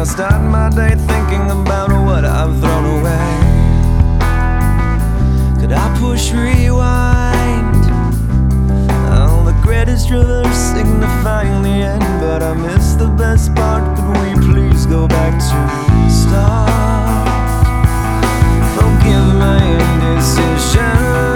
start my day thinking about what I've thrown away. Could I push rewind? Oh, the greatest reverse signifying the end, but I missed the best part. Could we please go back to start? Forgive my indecision.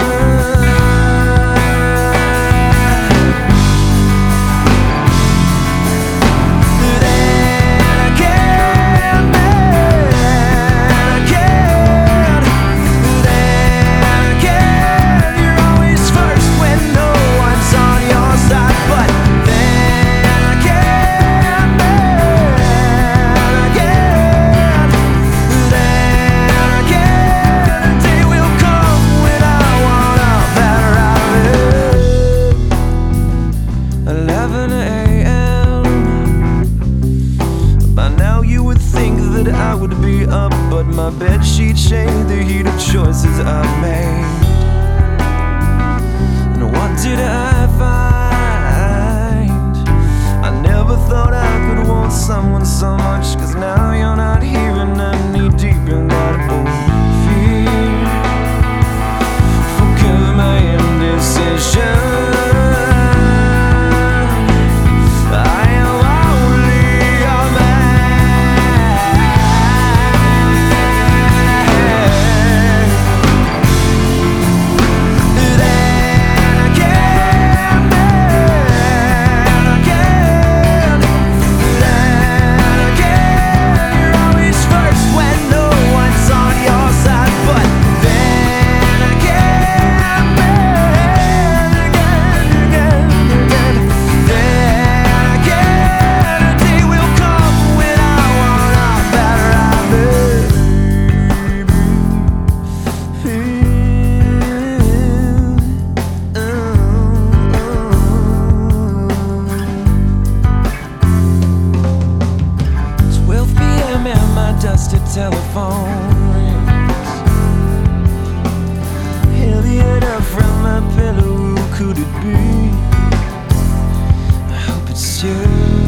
I would be up, but my bedsheet shade the heat of choices I made. And what did I find? I never thought I could want someone so much, 'cause now you're not here and I'm knee deep in that old fear. Forgive my indecision. Dusted telephone rings, heavy enough from my pillow. Who could it be? I hope it's you.